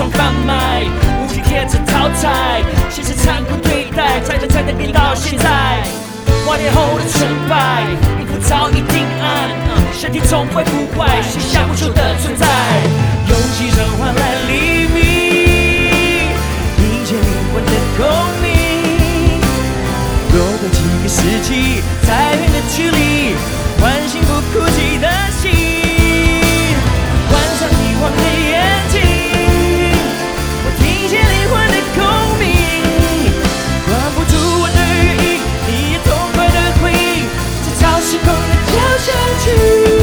装贩卖，无情贴着讨债，现实残酷对待，才能给到现在。8年后的成败，衣服早已定案，身体从未腐坏，是下不朽的存在。用牺牲换来黎明，迎接灵魂的共鸣。若会几个世纪，再远的距离，唤醒不哭泣的心。关上你晃的眼睛，我听见灵魂的共鸣，关不住我的语音，你也痛快的回应，这超时空的交响曲。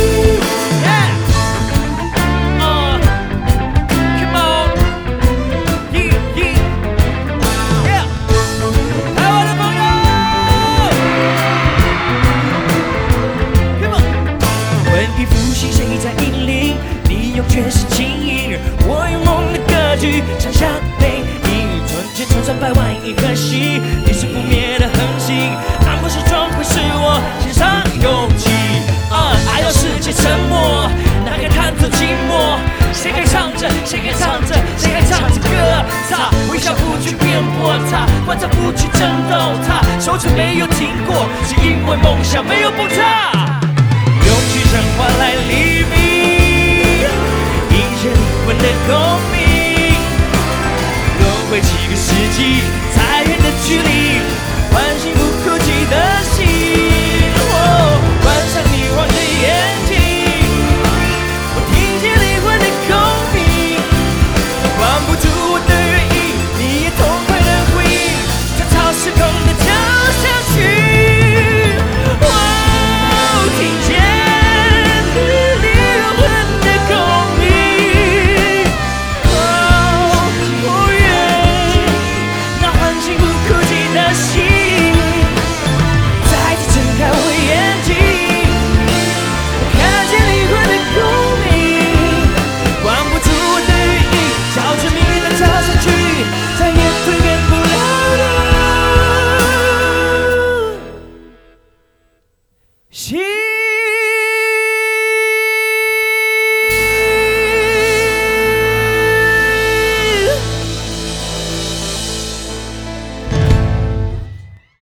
全是经营，我用梦的歌剧唱响背影，纯洁冲上百万亿颗星，你是不灭的恒星，难不是终会是我献上勇气。爱到世界沉默，哪敢弹奏寂寞？谁还唱着？谁还唱着？谁还唱着歌？他微笑不去辩驳，他观察不去争斗，他收成没有停过，是因为梦想没有崩塌。用牺牲换来黎明，灵魂的共鸣，轮回几个世纪，再远的距离，唤醒不